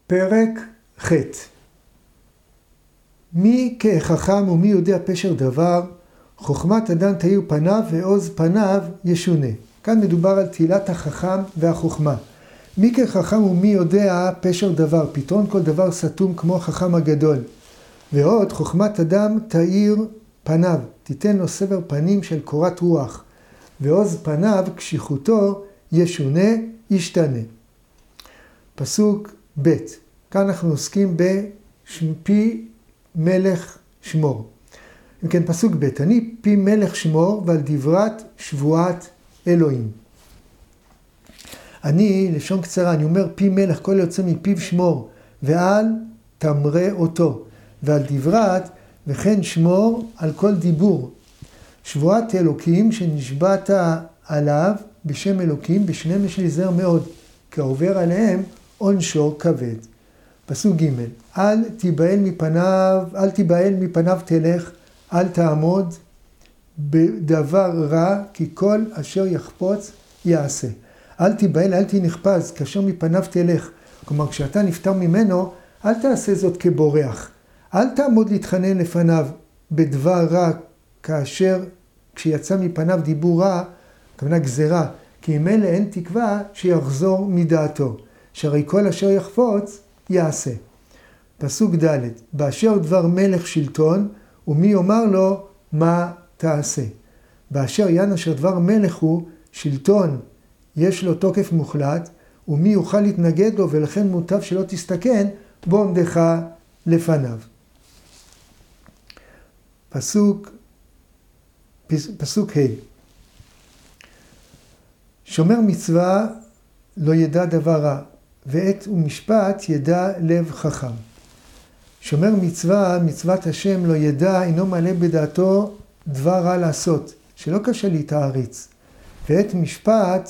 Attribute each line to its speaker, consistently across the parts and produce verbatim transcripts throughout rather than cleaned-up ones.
Speaker 1: פרק ח' מי כחכם ומי יודע פשר דבר, חוכמת אדם תאיר פניו ועוז פניו ישונה. כאן מדובר על תהילת החכם והחוכמה. מי כחכם ומי יודע פשר דבר, פתרון כל דבר סתום כמו החכם הגדול. ועוד חוכמת אדם תאיר פניו, תיתן לו סבר פנים של קורת רוח. ועוז פניו קשיחותו ישונה, ישתנה. פסוק ב' כאן אנחנו עוסקים בפי מלך שמור. אם כן, פסוק ב' אני פי מלך שמור ועל דברת שבועת אלוהים. אני, לשון קצרה, אני אומר פי מלך, כל יוצא מפיו שמור, ואל תמרה אותו. ועל דברת, וכן שמור על כל דיבור. שבועת אלוקים שנשבעת עליו בשם אלוקים, בשניהם יש להיזהר מאוד, כי העובר עליהם עונשו כבד. פסוק ג' אל תיבהל מפניו, אל תיבהל מפניו תלך, אל תעמוד בדבר רע, כי כל אשר יחפוץ יעשה. אל תיבהל, אל תנחפז, כאשר מפניו תלך. כלומר, כשאתה נפטר ממנו, אל תעשה זאת כבורח. אל תעמוד להתחנן לפניו בדבר רע, כאשר כשיצא מפניו דיבור רע, כוונה גזרה, כי אם אלה אין תקווה שיחזור מדעתו. שהרי כל אשר יחפוץ יעשה. פסוק ד' באשר דבר מלך שלטון, ומי יאמר לו מה תעשה. באשר יען אשר דבר מלך הוא שלטון, יש לו תוקף מוחלט, ומי יוכל להתנגד לו, ולכן מוטב שלא תסתכן בו עומדך לפניו. פסוק, פסוק ה' שומר מצווה לא ידע דבר רע, ועת ומשפט ידע לב חכם. שומר מצווה, מצוות השם לא ידע, אינו מעלה בדעתו דבר רע לעשות, שלא קשה להתעריץ. ועת משפט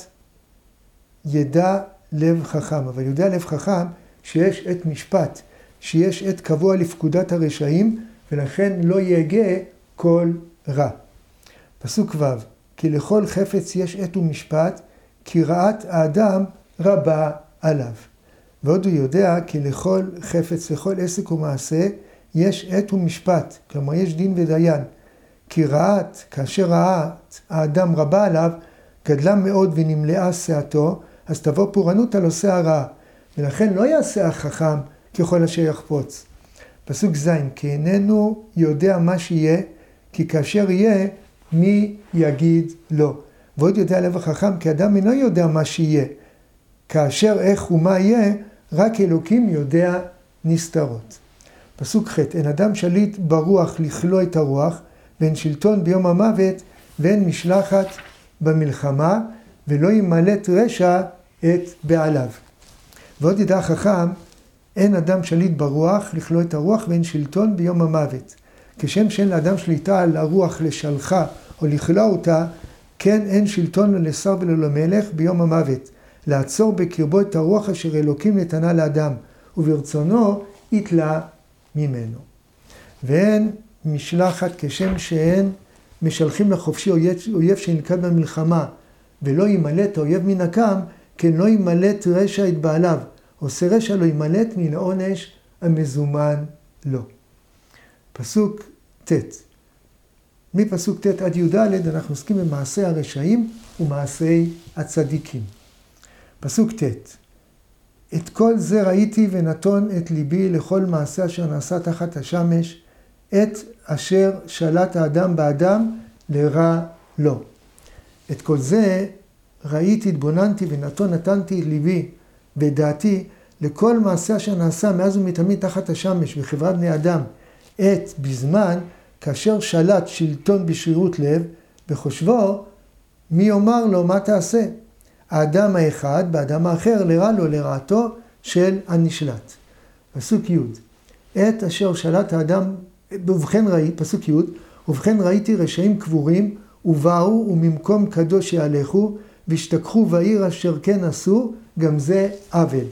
Speaker 1: ידע לב חכם, אבל יודע לב חכם שיש עת משפט, שיש עת קבוע לפקודת הרשעים, ולכן לא יגע כל רע. פסוק ו' כי לכל חפץ יש עת ומשפט, כי רעת האדם רבה עליו. ועוד הוא יודע כי לכל חפץ, לכל עסק ומעשה, יש עת ומשפט, כלומר יש דין ודיין. כי רעת, כאשר רעת האדם רבה עליו, גדלה מאוד ונמלאה שעתו, אז תבוא פורענות על עושה הרע, ולכן לא יעשה החכם ככל אשר יחפוץ. פסוק ז' כי איננו יודע מה שיהיה, כי כאשר יהיה, מי יגיד לו. ועוד יודע לב החכם, כי אדם אינו יודע מה שיהיה. כאשר איך ומה יהיה, רק אלוקים יודע נסתרות. פסוק ח' אין אדם שליט ברוח לכלוא את הרוח, ואין שלטון ביום המוות, ואין משלחת במלחמה, ולא ימלט רשע את בעליו. ועוד ידע חכם, אין אדם שליט ברוח לכלוא את הרוח, ואין שלטון ביום המוות. כשם שאין לאדם שליטה על הרוח לשלחה או לכלוא אותה, כן אין שלטון לשר ולמלך ביום המוות. לעצור בקרבו את הרוח אשר אלוקים נתנה לאדם, וברצונו יתלה ממנו. ואין משלחת כשם שאין משלחים לחופשי אויב, אויב שנלכד במלחמה, ולא ימלט האויב מן הקם, כן לא ימלט רשע את בעליו, עושה רשע לא ימלט מן העונש המזומן לו. פסוק ט' מפסוק ט' עד י"ד אנחנו עוסקים במעשי הרשעים ומעשי הצדיקים. פסוק ט' את כל זה ראיתי ונתון את ליבי לכל מעשה אשר נעשה תחת השמש, את אשר שלט האדם באדם לרע לו. את כל זה ראיתי, התבוננתי ונתון נתנתי את ליבי ודעתי לכל מעשה אשר נעשה מאז ומתמיד תחת השמש בחברת בני אדם, את בזמן כאשר שלט שלטון בשרירות לב, בחושבו מי יאמר לו מה תעשה. האדם האחד באדם האחר לרע לו לרעתו של הנשלט. פסוק י' את אשר שלט האדם, ובכן ראי, פסוק י' ובכן ראיתי רשעים קבורים ובאו וממקום קדוש יהלכו והשתכחו בעיר אשר כן עשו, גם זה עוול.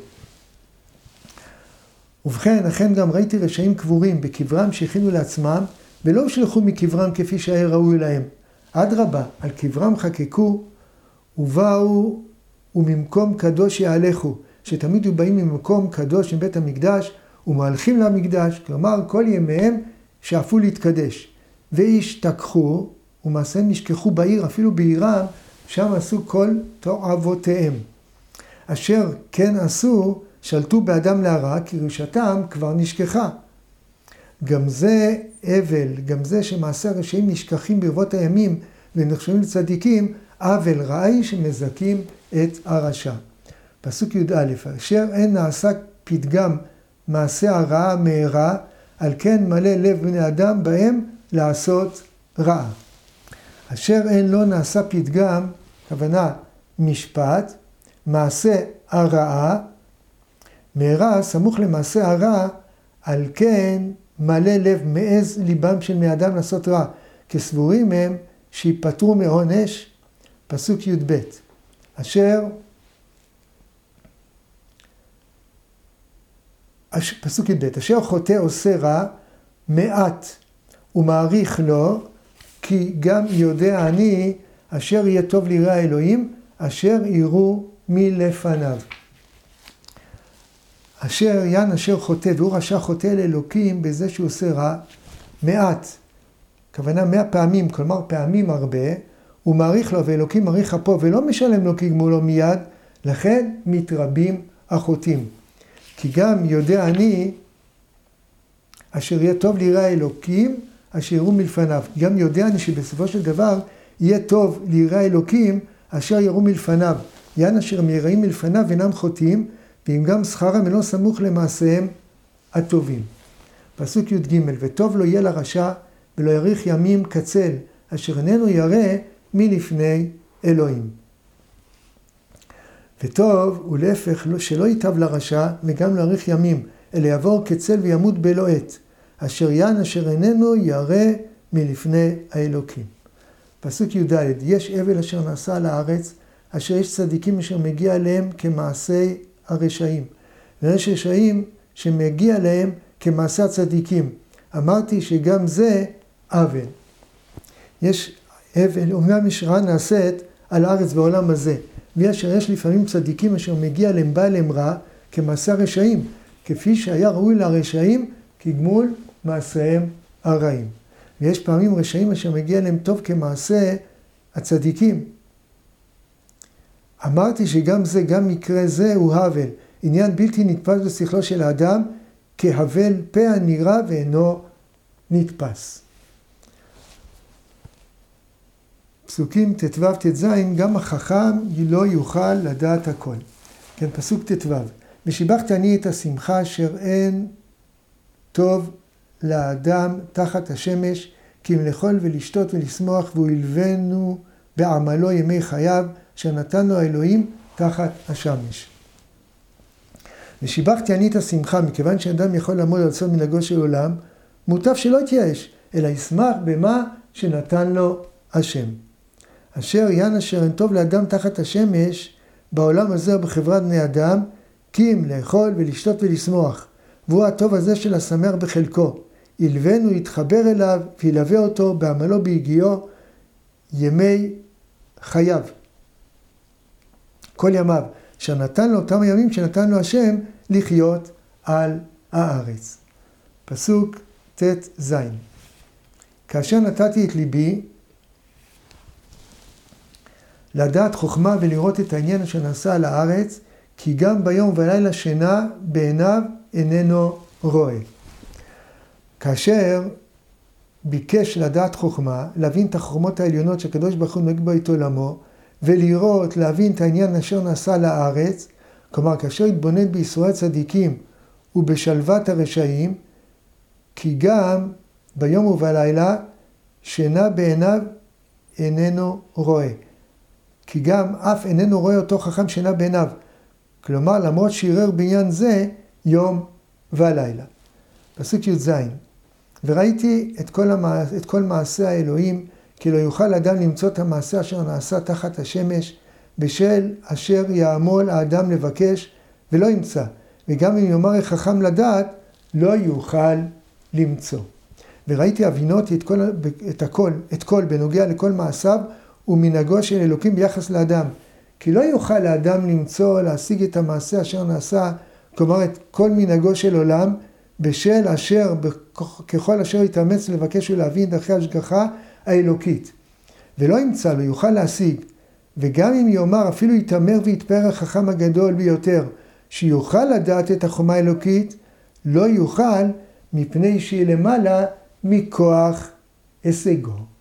Speaker 1: ובכן אכן גם ראיתי רשעים קבורים בקברם שהכינו לעצמם ולא הושלכו מקברם כפי שהיה ראוי להם. אדרבה, על קברם חקקו ובאו וממקום קדוש יהלכו, שתמיד היו באים ממקום קדוש מבית המקדש ומהלכים למקדש, כלומר כל ימיהם שאפו להתקדש. והשתכחו, ומעשיהם נשכחו בעיר, אפילו בעירם, שם עשו כל תועבותיהם. אשר כן עשו, שלטו באדם להרע, כי רשעתם כבר נשכחה. גם זה אבל, גם זה שמעשה הרשעים נשכחים ברבות הימים ונחשבים לצדיקים, אבל רעי שמזכים את הרשע. פסוק י"א, אשר אין נעשה פתגם מעשה הרעה מהרה, על כן מלא לב בני אדם בהם לעשות רעה. אשר אין לא נעשה פתגם, כוונה משפט, מעשה הרעה, מהרה סמוך למעשה הרע, על כן מלא לב מעז ליבם של בני אדם לעשות רע, כסבורים הם שיפטרו מעונש. פסוק י"ב, אשר, פסוק י"ב, אשר חוטא עושה רע מעט ומעריך לו, כי גם יודע אני אשר יהיה טוב ליראה האלוהים, אשר יראו מלפניו. אשר יען אשר חוטא, והוא רשע חוטא לאלוקים בזה שהוא עושה רע, מעט, כוונה מאה פעמים, כלומר פעמים הרבה, הוא מעריך לו ואלוקים מעריך אפו ולא משלם לו כגמולו מיד, לכן מתרבים החוטאים. כי גם יודע אני אשר יהיה טוב ליראה האלוקים, אשר יראו מלפניו. גם יודע אני שבסופו של דבר יהיה טוב ליראה האלוקים, אשר יראו מלפניו. יען אשר יראים מלפניו אינם חוטאים, ואם גם שכרם אינו סמוך למעשיהם הטובים. פסוק י"ג, וטוב לא יהיה לרשע ולא יאריך ימים קצל, אשר איננו ירא מלפני אלוהים. וטוב הוא להפך שלא ייטב לרשע וגם לא יאריך ימים, אלא יעבור קצל וימות בלא עת, אשר יען אשר איננו ירא מלפני האלוקים. פסוק י"ד, יש אבל אשר נעשה על הארץ, אשר יש צדיקים אשר מגיע אליהם כמעשי הרשעים, ויש רשעים שמגיע להם כמעשה הצדיקים. אמרתי שגם זה אבל. יש אבל, אומנם יש רע נעשית על הארץ בעולם הזה, ואשר יש לפעמים צדיקים אשר מגיע להם בא להם רע כמעשה הרשעים, כפי שהיה ראוי לרשעים כגמול מעשיהם הרעים. ויש פעמים רשעים אשר מגיע להם טוב כמעשה הצדיקים. אמרתי שגם זה, גם מקרה זה הוא הבל, עניין בלתי נתפס בשכלו של האדם, כהבל פה הנראה ואינו נתפס. פסוקים ט"ו ט"ז, גם החכם לא יוכל לדעת הכל. כן, פסוק ט"ו, ושיבחת אני את השמחה אשר אין טוב לאדם תחת השמש, כי אם לאכול ולשתות ולשמוח, והוא ילבנו בעמלו ימי חייו, שנתן לו האלוהים תחת השמש. ושיבחתי אני את השמחה, מכיוון שאדם יכול לעמוד על סוד מנהגו של עולם, מוטב שלא יתייאש, אלא ישמח במה שנתן לו השם. אשר יען אשר אין טוב לאדם תחת השמש, בעולם הזה ובחברת בני אדם, כי אם לאכול ולשתות ולשמוח, והוא הטוב הזה של השמח בחלקו. ילבנו יתחבר אליו וילווה אותו בעמלו בהגיעו ימי חייו. כל ימיו, שנתן לו אותם הימים שנתן לו השם לחיות על הארץ. פסוק ט"ז, כאשר נתתי את ליבי לדעת חוכמה ולראות את העניין שנעשה על הארץ, כי גם ביום ובלילה שינה בעיניו איננו רואה. כאשר ביקש לדעת חוכמה, להבין את החוכמות העליונות שהקדוש ברוך הוא נוהג בו את עולמו, ולראות, להבין את העניין אשר נעשה לארץ, כלומר, כאשר התבונן בישראל צדיקים ובשלוות הרשעים, כי גם ביום ובלילה שינה בעיניו איננו רואה. כי גם אף איננו רואה אותו חכם שינה בעיניו. כלומר, למרות שירר בעניין זה יום ולילה. פסוק י"ז, וראיתי את כל, המע... את כל מעשה האלוהים, כי לא יוכל אדם למצוא את המעשה אשר נעשה תחת השמש, בשל אשר יעמול האדם לבקש ולא ימצא. וגם אם יאמר החכם לדעת, לא יוכל למצוא. וראיתי הבינותי את, כל, את הכל, את כל בנוגע לכל מעשיו ומנהגו של אלוקים ביחס לאדם. כי לא יוכל לאדם למצוא, להשיג את המעשה אשר נעשה, כלומר את כל מנהגו של עולם, בשל אשר, ככל אשר יתאמץ לבקש ולהבין דרכי השגחה האלוקית. ולא ימצא לו, יוכל להשיג. וגם אם יאמר, אפילו יתאמר ויתפאר החכם הגדול ביותר, שיוכל לדעת את החומה האלוקית, לא יוכל מפני שהיא למעלה מכוח הישגו.